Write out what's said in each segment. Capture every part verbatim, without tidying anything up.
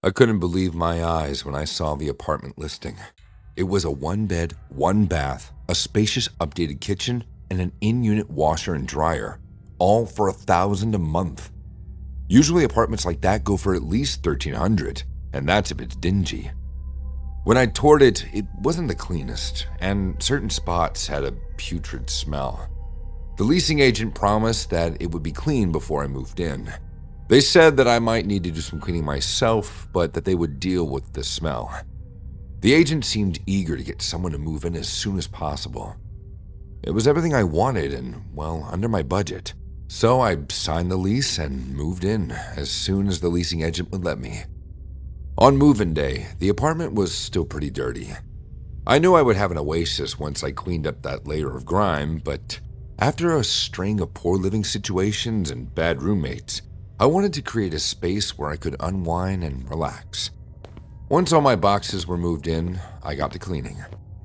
I couldn't believe my eyes when I saw the apartment listing. It was a one-bed, one-bath, a spacious updated kitchen, and an in-unit washer and dryer, all for a thousand a month. Usually apartments like that go for at least thirteen hundred, and that's if it's dingy. When I toured it, it wasn't the cleanest, and certain spots had a putrid smell. The leasing agent promised that it would be clean before I moved in. They said that I might need to do some cleaning myself, but that they would deal with the smell. The agent seemed eager to get someone to move in as soon as possible. It was everything I wanted and, well, under my budget. So I signed the lease and moved in as soon as the leasing agent would let me. On move-in day, the apartment was still pretty dirty. I knew I would have an oasis once I cleaned up that layer of grime, but after a string of poor living situations and bad roommates, I wanted to create a space where I could unwind and relax. Once all my boxes were moved in, I got to cleaning.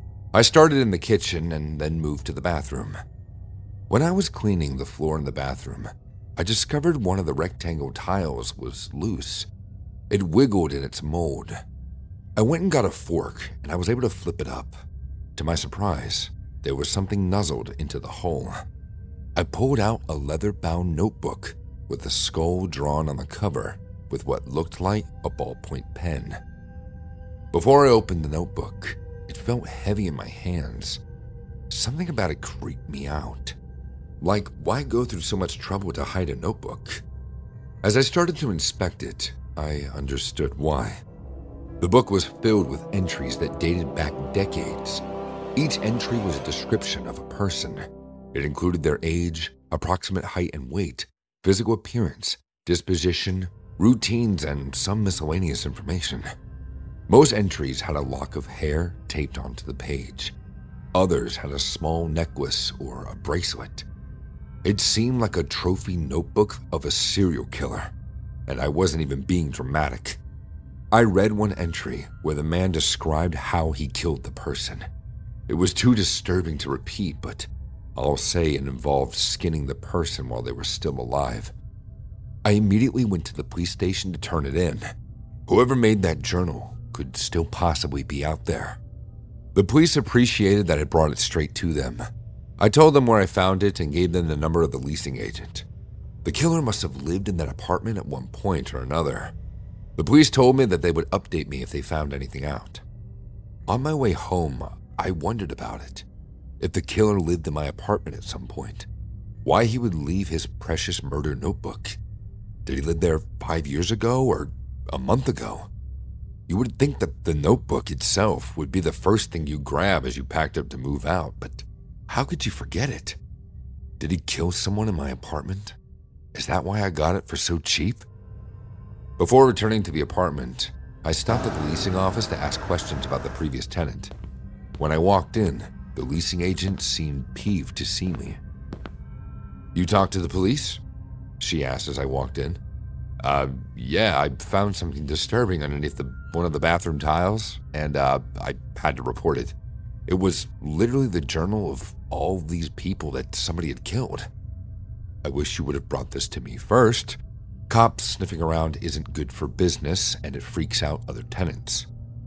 I started in the kitchen and then moved to the bathroom. When I was cleaning the floor in the bathroom, I discovered one of the rectangle tiles was loose. It wiggled in its mold. I went and got a fork and I was able to flip it up. To my surprise, there was something nuzzled into the hole. I pulled out a leather-bound notebook with a skull drawn on the cover with what looked like a ballpoint pen. Before I opened the notebook, it felt heavy in my hands. Something about it creeped me out. Like, why go through so much trouble to hide a notebook? As I started to inspect it, I understood why. The book was filled with entries that dated back decades. Each entry was a description of a person. It included their age, approximate height and weight, physical appearance, disposition, routines, and some miscellaneous information. Most entries had a lock of hair taped onto the page. Others had a small necklace or a bracelet. It seemed like a trophy notebook of a serial killer, and I wasn't even being dramatic. I read one entry where the man described how he killed the person. It was too disturbing to repeat, but I'll say it involved skinning the person while they were still alive. I immediately went to the police station to turn it in. Whoever made that journal could still possibly be out there. The police appreciated that I brought it straight to them. I told them where I found it and gave them the number of the leasing agent. The killer must have lived in that apartment at one point or another. The police told me that they would update me if they found anything out. On my way home, I wondered about it. If the killer lived in my apartment at some point, why he would leave his precious murder notebook. Did he live there five years ago or a month ago? You would think that the notebook itself would be the first thing you grab as you packed up to move out, but how could you forget it? Did he kill someone in my apartment? Is that why I got it for so cheap? Before returning to the apartment, I stopped at the leasing office to ask questions about the previous tenant. When I walked in, the leasing agent seemed peeved to see me. "You talked to the police?" she asked as I walked in. Uh, yeah, I found something disturbing underneath the, one of the bathroom tiles, and uh, I had to report it. It was literally the journal of all these people that somebody had killed. I wish you would have brought this to me first. Cops sniffing around isn't good for business, and it freaks out other tenants.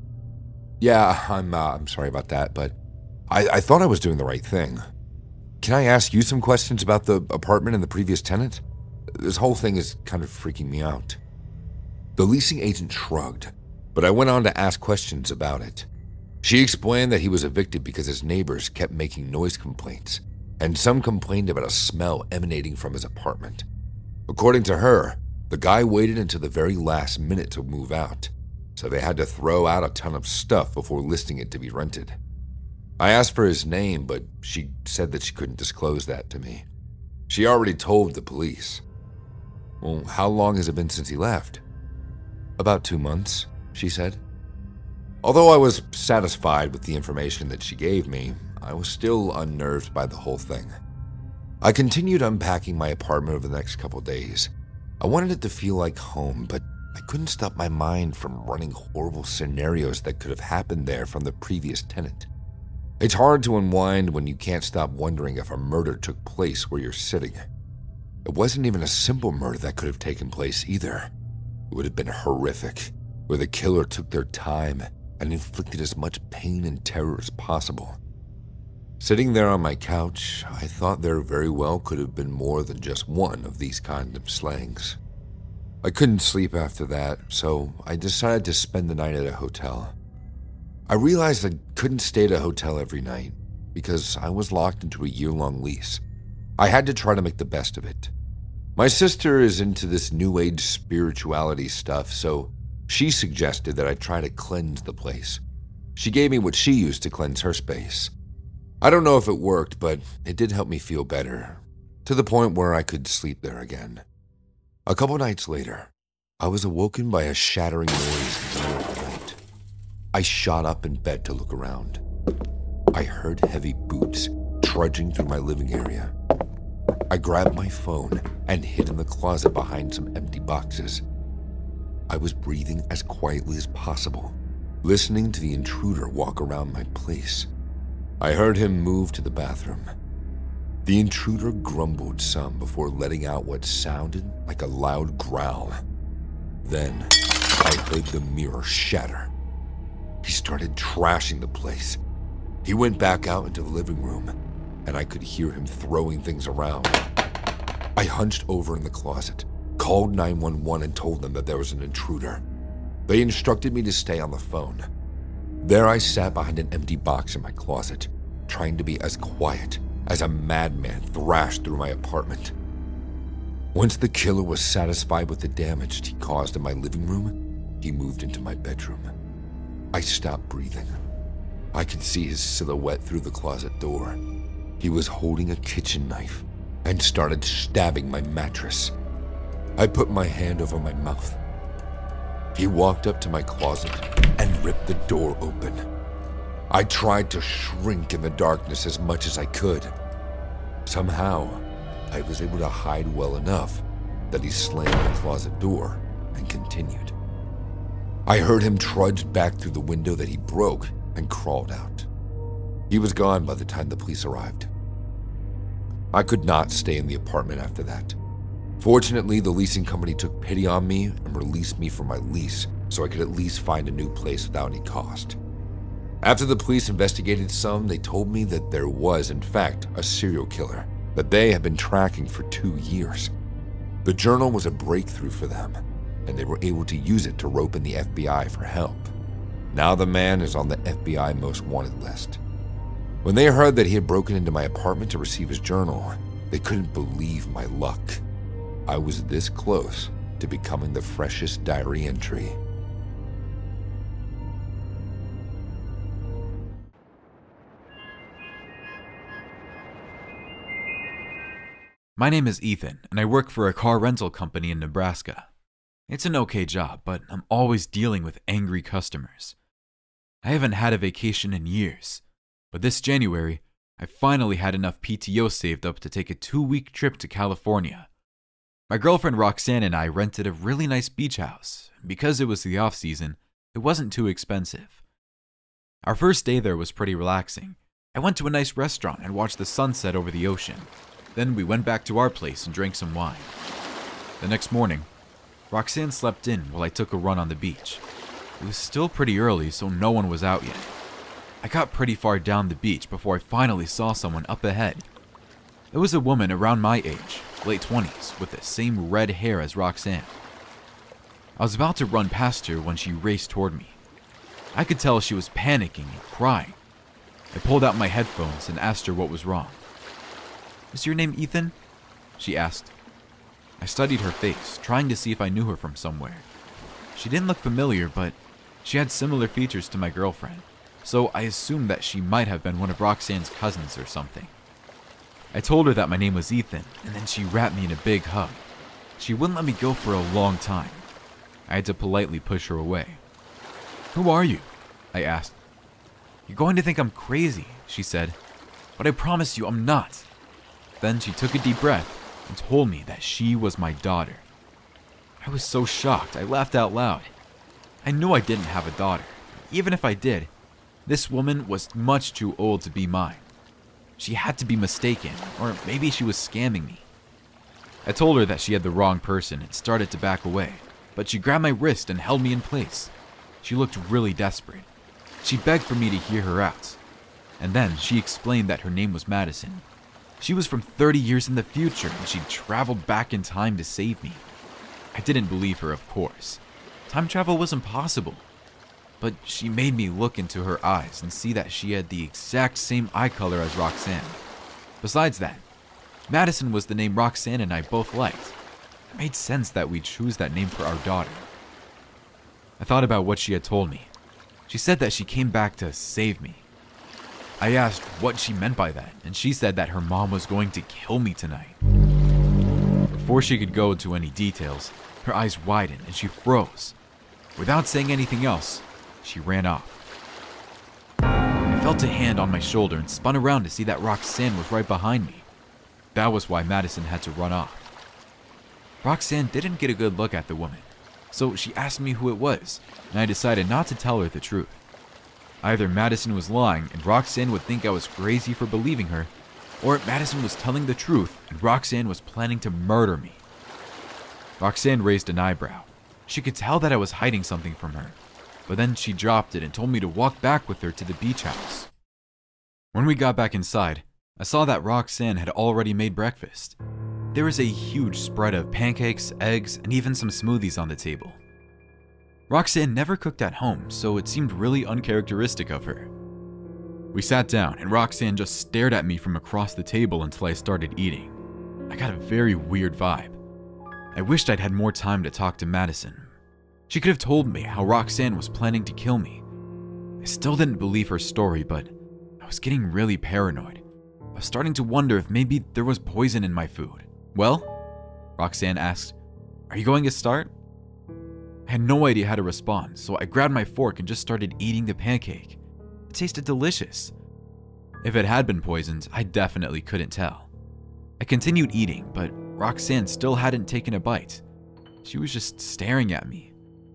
Yeah, I'm, uh, I'm sorry about that, but I, I thought I was doing the right thing. Can I ask you some questions about the apartment and the previous tenant? This whole thing is kind of freaking me out. The leasing agent shrugged, but I went on to ask questions about it. She explained that he was evicted because his neighbors kept making noise complaints, and some complained about a smell emanating from his apartment. According to her, the guy waited until the very last minute to move out, so they had to throw out a ton of stuff before listing it to be rented. I asked for his name, but she said that she couldn't disclose that to me. She already told the police. Well, how long has it been since he left? About two months, she said. Although I was satisfied with the information that she gave me, I was still unnerved by the whole thing. I continued unpacking my apartment over the next couple days. I wanted it to feel like home, but I couldn't stop my mind from running horrible scenarios that could have happened there from the previous tenant. It's hard to unwind when you can't stop wondering if a murder took place where you're sitting. It wasn't even a simple murder that could have taken place either. It would have been horrific. where the killer took their time and inflicted as much pain and terror as possible. Sitting there on my couch, I thought there very well could have been more than just one of these kind of slayings. I couldn't sleep after that, so I decided to spend the night at a hotel. I realized I couldn't stay at a hotel every night because I was locked into a year-long lease. I had to try to make the best of it. My sister is into this new age spirituality stuff, so she suggested that I try to cleanse the place. She gave me what she used to cleanse her space. I don't know if it worked, but it did help me feel better, to the point where I could sleep there again. A couple nights later, I was awoken by a shattering noise in the middle of the night. I shot up in bed to look around. I heard heavy boots trudging through my living area. I grabbed my phone and hid in the closet behind some empty boxes. I was breathing as quietly as possible, listening to the intruder walk around my place. I heard him move to the bathroom. The intruder grumbled some before letting out what sounded like a loud growl. Then, I heard the mirror shatter. He started trashing the place. He went back out into the living room, and I could hear him throwing things around. I hunched over in the closet, called nine one one and told them that there was an intruder. They instructed me to stay on the phone. There I sat behind an empty box in my closet, trying to be as quiet as a madman thrashed through my apartment. Once the killer was satisfied with the damage he caused in my living room, he moved into my bedroom. I stopped breathing. I could see his silhouette through the closet door. He was holding a kitchen knife and started stabbing my mattress. I put my hand over my mouth. He walked up to my closet and ripped the door open. I tried to shrink in the darkness as much as I could. Somehow, I was able to hide well enough that he slammed the closet door and continued. I heard him trudge back through the window that he broke and crawled out. He was gone by the time the police arrived. I could not stay in the apartment after that. Fortunately, the leasing company took pity on me and released me from my lease so I could at least find a new place without any cost. After the police investigated some, they told me that there was, in fact, a serial killer that they had been tracking for two years. The journal was a breakthrough for them, and they were able to use it to rope in the F B I for help. Now the man is on the F B I most wanted list. When they heard that he had broken into my apartment to receive his journal, they couldn't believe my luck. I was this close to becoming the freshest diary entry. My name is Ethan, and I work for a car rental company in Nebraska. It's an okay job, but I'm always dealing with angry customers. I haven't had a vacation in years, but this January, I finally had enough P T O saved up to take a two-week trip to California. My girlfriend Roxanne and I rented a really nice beach house. Because it was the off-season, it wasn't too expensive. Our first day there was pretty relaxing. I went to a nice restaurant and watched the sunset over the ocean. Then we went back to our place and drank some wine. The next morning, Roxanne slept in while I took a run on the beach. It was still pretty early, so no one was out yet. I got pretty far down the beach before I finally saw someone up ahead. It was a woman around my age, late twenties, with the same red hair as Roxanne. I was about to run past her when she raced toward me. I could tell she was panicking and crying. I pulled out my headphones and asked her what was wrong. "Is your name Ethan?" she asked. I studied her face, trying to see if I knew her from somewhere. She didn't look familiar, but she had similar features to my girlfriend, so I assumed that she might have been one of Roxanne's cousins or something. I told her that my name was Ethan, and then she wrapped me in a big hug. She wouldn't let me go for a long time. I had to politely push her away. "Who are you?" I asked. "You're going to think I'm crazy," she said, "but I promise you I'm not." Then she took a deep breath and told me that she was my daughter. I was so shocked, I laughed out loud. I knew I didn't have a daughter. Even if I did, this woman was much too old to be mine. She had to be mistaken, or maybe she was scamming me. I told her that she had the wrong person and started to back away. but she grabbed my wrist and held me in place. She looked really desperate. She begged for me to hear her out. And then she explained that her name was Madison. She was from thirty years in the future and she'd traveled back in time to save me. I didn't believe her, of course. Time travel was impossible. But she made me look into her eyes and see that she had the exact same eye color as Roxanne. Besides that, Madison was the name Roxanne and I both liked. It made sense that we'd choose that name for our daughter. I thought about what she had told me. She said that she came back to save me. I asked what she meant by that, and she said that her mom was going to kill me tonight. Before she could go into any details, her eyes widened and she froze. Without saying anything else, she ran off. I felt a hand on my shoulder and spun around to see that Roxanne was right behind me. That was why Madison had to run off. Roxanne didn't get a good look at the woman, so she asked me who it was, and I decided not to tell her the truth. Either Madison was lying and Roxanne would think I was crazy for believing her, or Madison was telling the truth and Roxanne was planning to murder me. Roxanne raised an eyebrow. She could tell that I was hiding something from her, but then she dropped it and told me to walk back with her to the beach house. When we got back inside, I saw that Roxanne had already made breakfast. There was a huge spread of pancakes, eggs, and even some smoothies on the table. Roxanne never cooked at home, so it seemed really uncharacteristic of her. We sat down, and Roxanne just stared at me from across the table until I started eating. I got a very weird vibe. I wished I'd had more time to talk to Madison. She could have told me how Roxanne was planning to kill me. I still didn't believe her story, but I was getting really paranoid. I was starting to wonder if maybe there was poison in my food. Well? Roxanne asked, "Are you going to start?" I had no idea how to respond, so I grabbed my fork and just started eating the pancake. It tasted delicious. If it had been poisoned, I definitely couldn't tell. I continued eating, but Roxanne still hadn't taken a bite. She was just staring at me.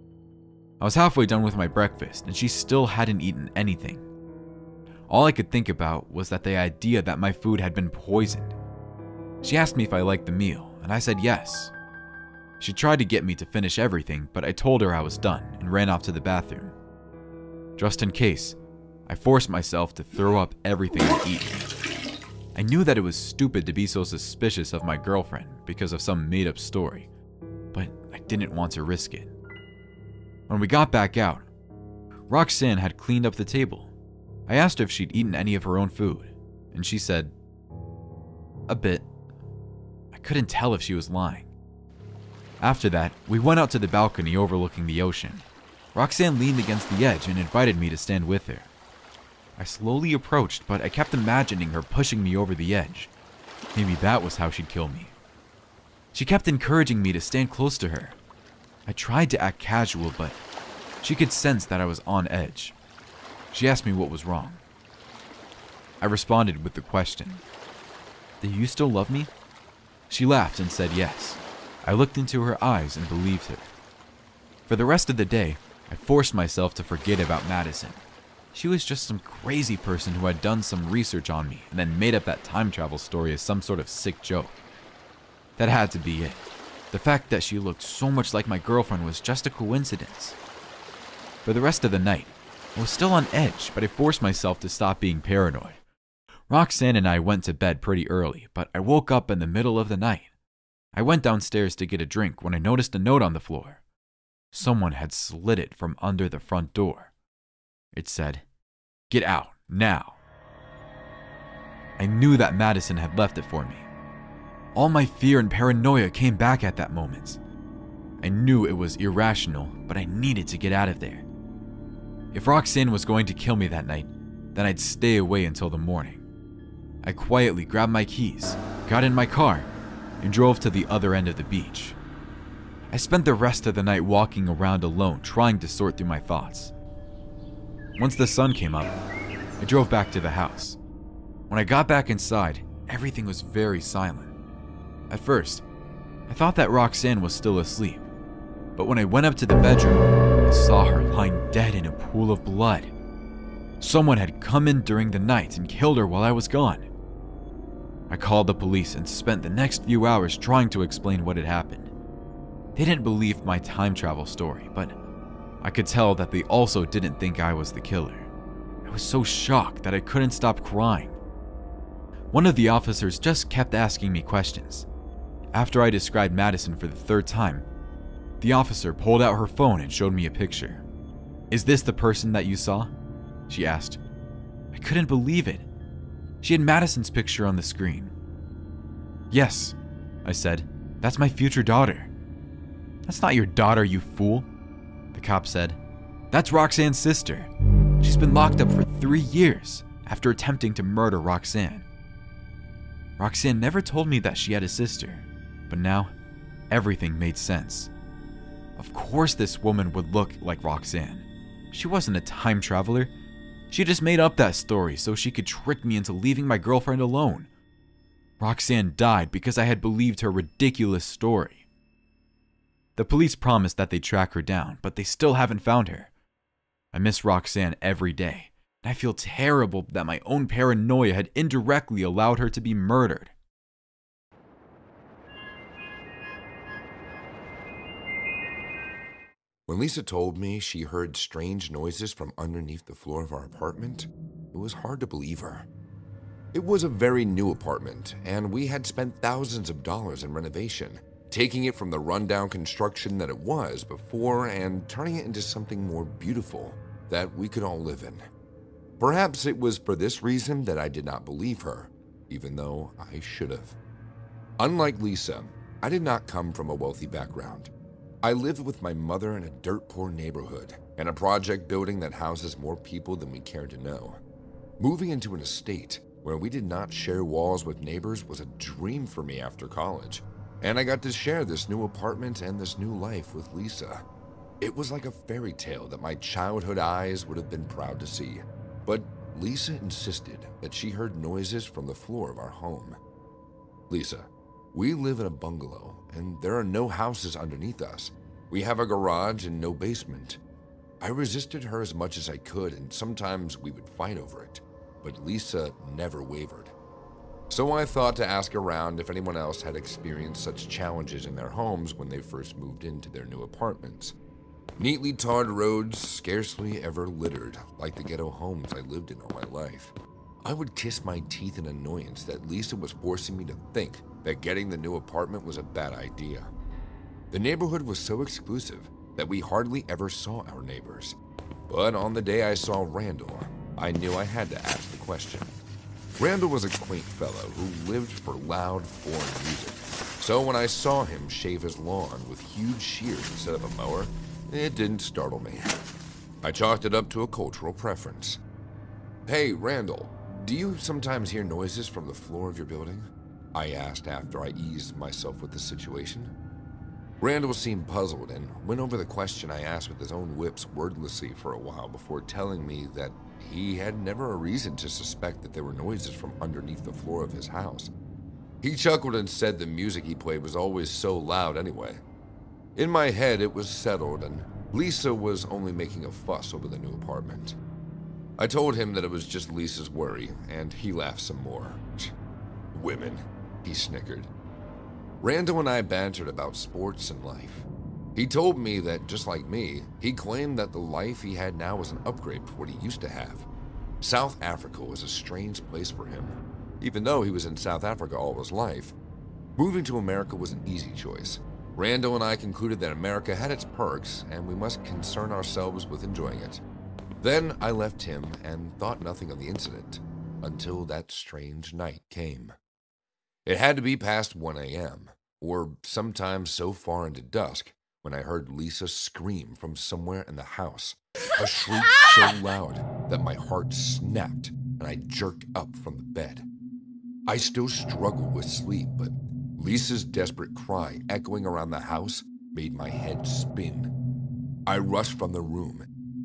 I was halfway done with my breakfast, and she still hadn't eaten anything. All I could think about was that the idea that my food had been poisoned. She asked me if I liked the meal, and I said yes. She tried to get me to finish everything, but I told her I was done and ran off to the bathroom. Just in case, I forced myself to throw up everything I'd eaten. I knew that it was stupid to be so suspicious of my girlfriend because of some made-up story, but I didn't want to risk it. When we got back out, Roxanne had cleaned up the table. I asked her if she'd eaten any of her own food, and she said, "A bit." I couldn't tell if she was lying. After that, we went out to the balcony overlooking the ocean. Roxanne leaned against the edge and invited me to stand with her. I slowly approached, but I kept imagining her pushing me over the edge. Maybe that was how she'd kill me. She kept encouraging me to stand close to her. I tried to act casual, but she could sense that I was on edge. She asked me what was wrong. I responded with the question, "Do you still love me?" She laughed and said yes. I looked into her eyes and believed her. For the rest of the day, I forced myself to forget about Madison. She was just some crazy person who had done some research on me and then made up that time travel story as some sort of sick joke. That had to be it. The fact that she looked so much like my girlfriend was just a coincidence. For the rest of the night, I was still on edge, but I forced myself to stop being paranoid. Roxanne and I went to bed pretty early, but I woke up in the middle of the night. I went downstairs to get a drink when I noticed a note on the floor. Someone had slid it from under the front door. It said, "Get out, now." I knew that Madison had left it for me. All my fear and paranoia came back at that moment. I knew it was irrational, but I needed to get out of there. If Roxanne was going to kill me that night, then I'd stay away until the morning. I quietly grabbed my keys, got in my car, and drove to the other end of the beach. I spent the rest of the night walking around alone, trying to sort through my thoughts. Once the sun came up, I drove back to the house. When I got back inside, everything was very silent. At first, I thought that Roxanne was still asleep, but when I went up to the bedroom, I saw her lying dead in a pool of blood. Someone had come in during the night and killed her while I was gone. I called the police and spent the next few hours trying to explain what had happened. They didn't believe my time travel story, but I could tell that they also didn't think I was the killer. I was so shocked that I couldn't stop crying. One of the officers just kept asking me questions. After I described Madison for the third time, the officer pulled out her phone and showed me a picture. "Is this the person that you saw?" she asked. I couldn't believe it. She had Madison's picture on the screen. "Yes," I said. "That's my future daughter." "That's not your daughter, you fool," the cop said. "That's Roxanne's sister. She's been locked up for three years after attempting to murder Roxanne." Roxanne never told me that she had a sister, but now everything made sense. Of course this woman would look like Roxanne. She wasn't a time traveler. She just made up that story so she could trick me into leaving my girlfriend alone. Roxanne died because I had believed her ridiculous story. The police promised that they'd track her down, but they still haven't found her. I miss Roxanne every day, and I feel terrible that my own paranoia had indirectly allowed her to be murdered. When Lisa told me she heard strange noises from underneath the floor of our apartment, it was hard to believe her. It was a very new apartment, and we had spent thousands of dollars in renovation, taking it from the rundown construction that it was before and turning it into something more beautiful that we could all live in. Perhaps it was for this reason that I did not believe her, even though I should have. Unlike Lisa, I did not come from a wealthy background. I lived with my mother in a dirt-poor neighborhood and a project building that houses more people than we care to know. Moving into an estate where we did not share walls with neighbors was a dream for me after college, and I got to share this new apartment and this new life with Lisa. It was like a fairy tale that my childhood eyes would have been proud to see, but Lisa insisted that she heard noises from the floor of our home. "Lisa, we live in a bungalow, and there are no houses underneath us. We have a garage and no basement." I resisted her as much as I could, and sometimes we would fight over it, but Lisa never wavered. So I thought to ask around if anyone else had experienced such challenges in their homes when they first moved into their new apartments. Neatly tarred roads, scarcely ever littered, like the ghetto homes I lived in all my life. I would kiss my teeth in annoyance that Lisa was forcing me to think that getting the new apartment was a bad idea. The neighborhood was so exclusive that we hardly ever saw our neighbors. But on the day I saw Randall, I knew I had to ask the question. Randall was a quaint fellow who lived for loud foreign music. So when I saw him shave his lawn with huge shears instead of a mower, it didn't startle me. I chalked it up to a cultural preference. "Hey, Randall, do you sometimes hear noises from the floor of your building?" I asked after I eased myself with the situation. Randall seemed puzzled and went over the question I asked with his own lips wordlessly for a while before telling me that he had never a reason to suspect that there were noises from underneath the floor of his house. He chuckled and said the music he played was always so loud anyway. In my head, it was settled, and Lisa was only making a fuss over the new apartment. I told him that it was just Lisa's worry, and he laughed some more. "Women," he snickered. Randall and I bantered about sports and life. He told me that, just like me, he claimed that the life he had now was an upgrade for what he used to have. South Africa was a strange place for him. Even though he was in South Africa all his life, moving to America was an easy choice. Randall and I concluded that America had its perks, and we must concern ourselves with enjoying it. Then I left him and thought nothing of the incident, until that strange night came. It had to be past one a m, or sometime so far into dusk, when I heard Lisa scream from somewhere in the house, a shriek so loud that my heart snapped and I jerked up from the bed. I still struggled with sleep, but Lisa's desperate cry echoing around the house made my head spin. I rushed from the room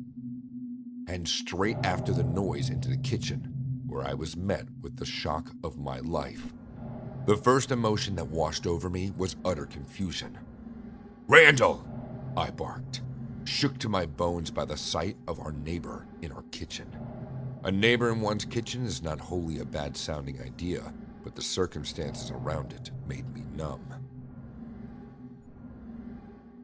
and straight after the noise into the kitchen, where I was met with the shock of my life. The first emotion that washed over me was utter confusion. "Randall!" I barked, shook to my bones by the sight of our neighbor in our kitchen. A neighbor in one's kitchen is not wholly a bad-sounding idea, but the circumstances around it made me numb.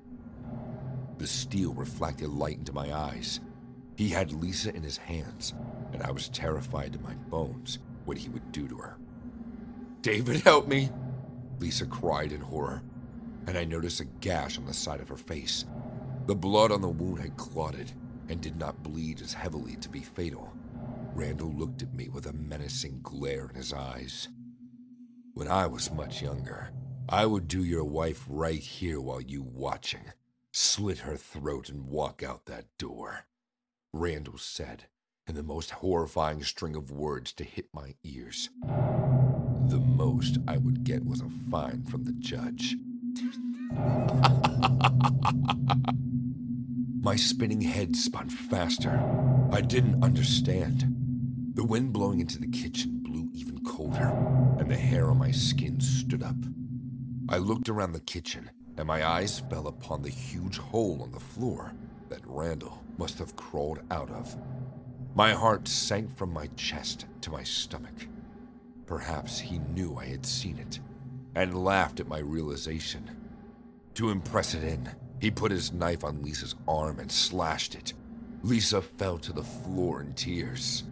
The steel reflected light into my eyes. He had Lisa in his hands, and I was terrified to my bones what he would do to her. "David, help me!" Lisa cried in horror, and I noticed a gash on the side of her face. The blood on the wound had clotted and did not bleed as heavily to be fatal. Randall looked at me with a menacing glare in his eyes. "When I was much younger, I would do your wife right here while you watching, slit her throat and walk out that door," Randall said, in the most horrifying string of words to hit my ears. The most I would get was a fine from the judge. My spinning head spun faster. I didn't understand. The wind blowing into the kitchen blew even colder, and the hair on my skin stood up. I looked around the kitchen, and my eyes fell upon the huge hole on the floor that Randall must have crawled out of. My heart sank from my chest to my stomach. Perhaps he knew I had seen it, and laughed at my realization. To impress it in, he put his knife on Lisa's arm and slashed it. Lisa fell to the floor in tears.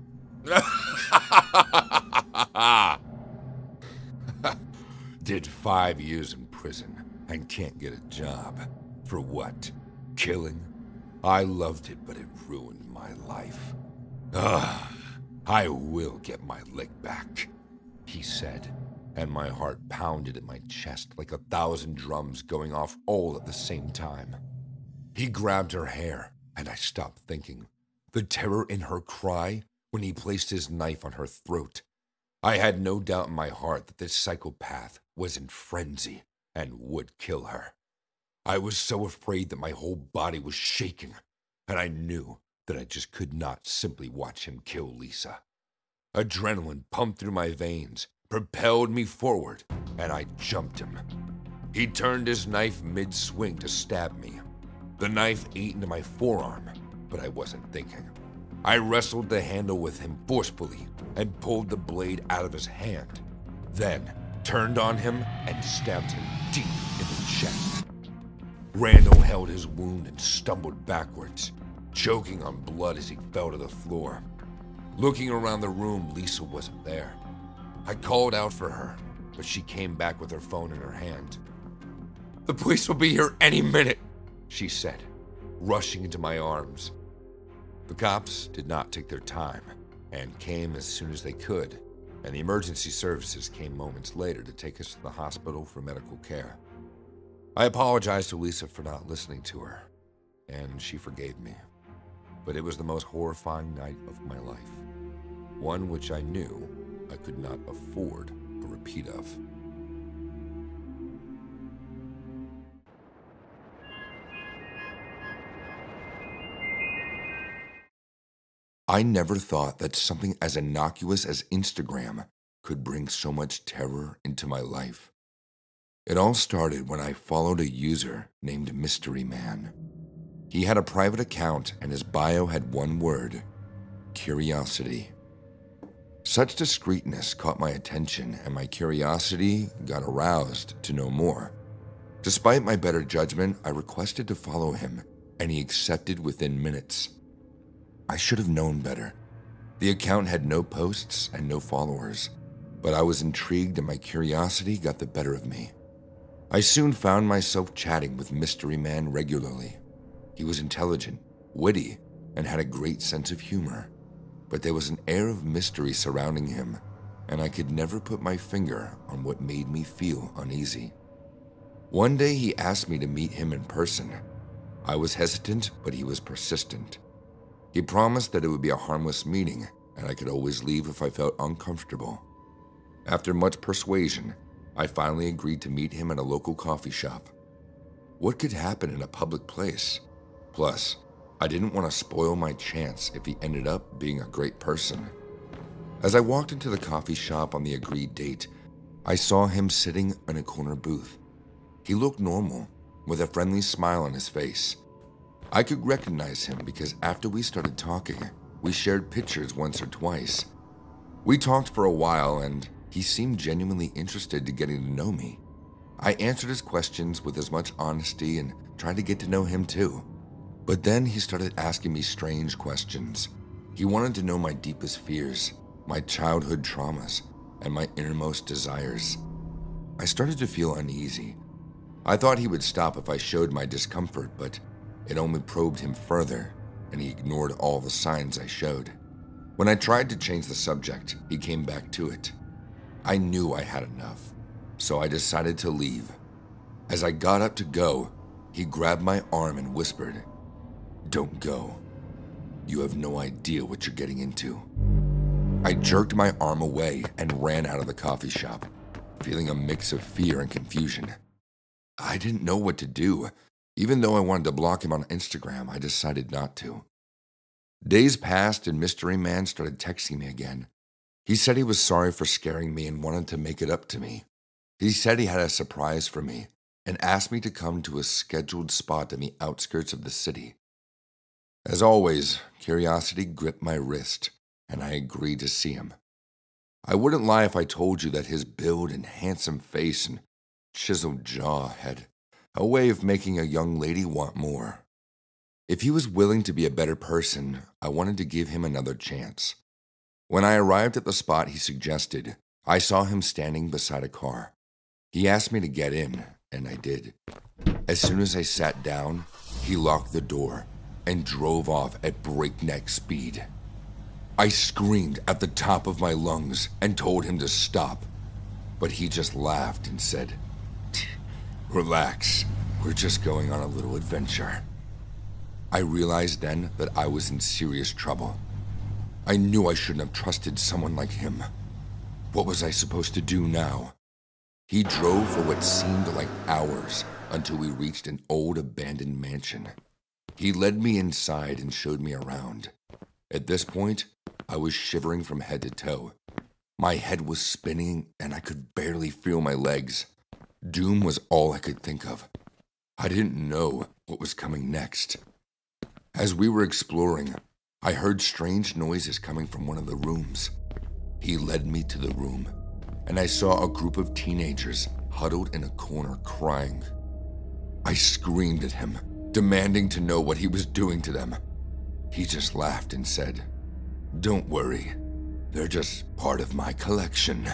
Did five years in prison and can't get a job. For what? Killing? I loved it, but it ruined my life. Ugh, I will get my lick back, he said, and my heart pounded in my chest like a thousand drums going off all at the same time. He grabbed her hair, and I stopped thinking. The terror in her cry when he placed his knife on her throat. I had no doubt in my heart that this psychopath was in frenzy and would kill her. I was so afraid that my whole body was shaking, and I knew that I just could not simply watch him kill Lisa. Adrenaline pumped through my veins, propelled me forward, and I jumped him. He turned his knife mid-swing to stab me. The knife ate into my forearm, but I wasn't thinking. I wrestled the handle with him forcefully and pulled the blade out of his hand, then turned on him and stabbed him deep in the chest. Randall held his wound and stumbled backwards, choking on blood as he fell to the floor. Looking around the room, Lisa wasn't there. I called out for her, but she came back with her phone in her hand. "The police will be here any minute," she said, rushing into my arms. The cops did not take their time and came as soon as they could, and the emergency services came moments later to take us to the hospital for medical care. I apologized to Lisa for not listening to her, and she forgave me. But it was the most horrifying night of my life, one which I knew I could not afford a repeat of. I never thought that something as innocuous as Instagram could bring so much terror into my life. It all started when I followed a user named Mystery Man. He had a private account and his bio had one word: curiosity. Such discreetness caught my attention and my curiosity got aroused to know more. Despite my better judgment, I requested to follow him and he accepted within minutes. I should have known better. The account had no posts and no followers, but I was intrigued and my curiosity got the better of me. I soon found myself chatting with Mystery Man regularly. He was intelligent, witty, and had a great sense of humor, but there was an air of mystery surrounding him, and I could never put my finger on what made me feel uneasy. One day he asked me to meet him in person. I was hesitant, but he was persistent. He promised that it would be a harmless meeting, and I could always leave if I felt uncomfortable. After much persuasion, I finally agreed to meet him at a local coffee shop. What could happen in a public place? Plus, I didn't want to spoil my chance if he ended up being a great person. As I walked into the coffee shop on the agreed date, I saw him sitting in a corner booth. He looked normal, with a friendly smile on his face. I could recognize him because after we started talking, we shared pictures once or twice. We talked for a while and he seemed genuinely interested to getting to know me. I answered his questions with as much honesty and tried to get to know him too. But then he started asking me strange questions. He wanted to know my deepest fears, my childhood traumas, and my innermost desires. I started to feel uneasy. I thought he would stop if I showed my discomfort, but it only probed him further, and he ignored all the signs I showed. When I tried to change the subject, he came back to it. I knew I had enough, so I decided to leave. As I got up to go, he grabbed my arm and whispered, "Don't go. You have no idea what you're getting into." I jerked my arm away and ran out of the coffee shop, feeling a mix of fear and confusion. I didn't know what to do. Even though I wanted to block him on Instagram, I decided not to. Days passed and Mystery Man started texting me again. He said he was sorry for scaring me and wanted to make it up to me. He said he had a surprise for me and asked me to come to a scheduled spot in the outskirts of the city. As always, curiosity gripped my wrist, and I agreed to see him. I wouldn't lie if I told you that his build and handsome face and chiseled jaw had a way of making a young lady want more. If he was willing to be a better person, I wanted to give him another chance. When I arrived at the spot he suggested, I saw him standing beside a car. He asked me to get in, and I did. As soon as I sat down, he locked the door and drove off at breakneck speed. I screamed at the top of my lungs and told him to stop, but he just laughed and said, "Relax, we're just going on a little adventure." I realized then that I was in serious trouble. I knew I shouldn't have trusted someone like him. What was I supposed to do now? He drove for what seemed like hours until we reached an old abandoned mansion. He led me inside and showed me around. At this point, I was shivering from head to toe. My head was spinning and I could barely feel my legs. Doom was all I could think of. I didn't know what was coming next. As we were exploring, I heard strange noises coming from one of the rooms. He led me to the room, and I saw a group of teenagers huddled in a corner crying. I screamed at him, demanding to know what he was doing to them. He just laughed and said, "Don't worry, they're just part of my collection."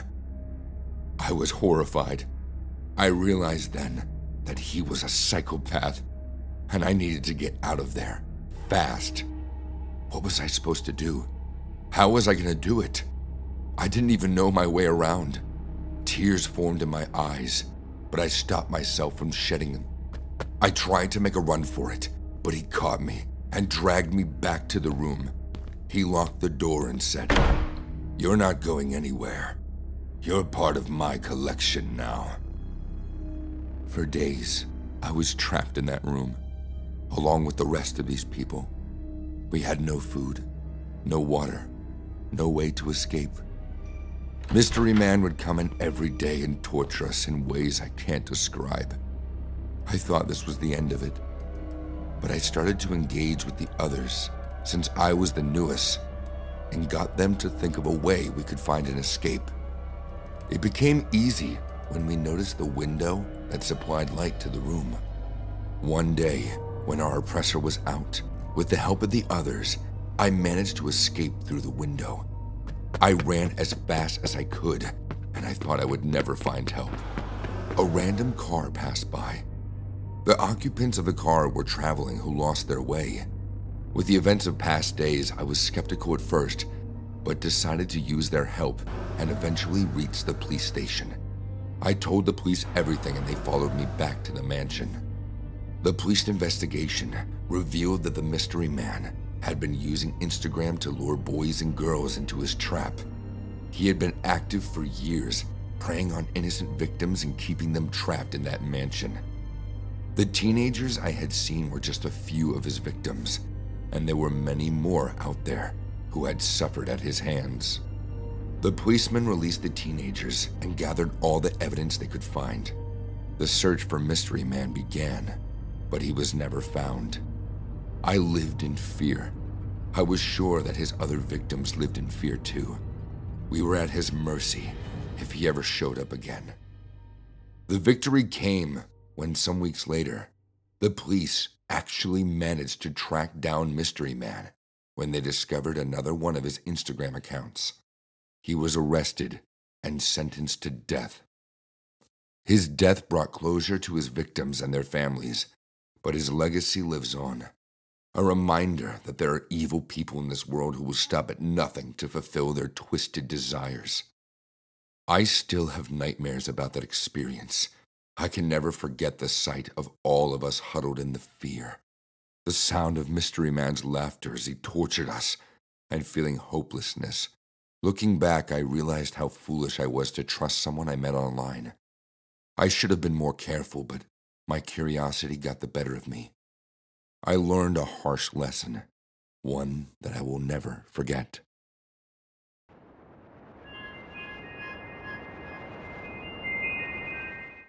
I was horrified. I realized then that he was a psychopath, and I needed to get out of there, fast. What was I supposed to do? How was I going to do it? I didn't even know my way around. Tears formed in my eyes, but I stopped myself from shedding them. I tried to make a run for it, but he caught me and dragged me back to the room. He locked the door and said, "You're not going anywhere. You're part of my collection now." For days, I was trapped in that room, along with the rest of these people. We had no food, no water, no way to escape. Mystery Man would come in every day and torture us in ways I can't describe. I thought this was the end of it, but I started to engage with the others since I was the newest and got them to think of a way we could find an escape. It became easy when we noticed the window that supplied light to the room. One day, when our oppressor was out, with the help of the others, I managed to escape through the window. I ran as fast as I could, and I thought I would never find help. A random car passed by. The occupants of the car were traveling who lost their way. With the events of past days, I was skeptical at first, but decided to use their help and eventually reached the police station. I told the police everything and they followed me back to the mansion. The police investigation revealed that the Mystery Man had been using Instagram to lure boys and girls into his trap. He had been active for years, preying on innocent victims and keeping them trapped in that mansion. The teenagers I had seen were just a few of his victims, and there were many more out there who had suffered at his hands. The policemen released the teenagers and gathered all the evidence they could find. The search for Mystery Man began, but he was never found. I lived in fear. I was sure that his other victims lived in fear too. We were at his mercy if he ever showed up again. The victory came when some weeks later, the police actually managed to track down Mystery Man when they discovered another one of his Instagram accounts. He was arrested and sentenced to death. His death brought closure to his victims and their families, but his legacy lives on. A reminder that there are evil people in this world who will stop at nothing to fulfill their twisted desires. I still have nightmares about that experience. I can never forget the sight of all of us huddled in the fear. The sound of Mystery Man's laughter as he tortured us, and feeling hopelessness. Looking back, I realized how foolish I was to trust someone I met online. I should have been more careful, but my curiosity got the better of me. I learned a harsh lesson, one that I will never forget.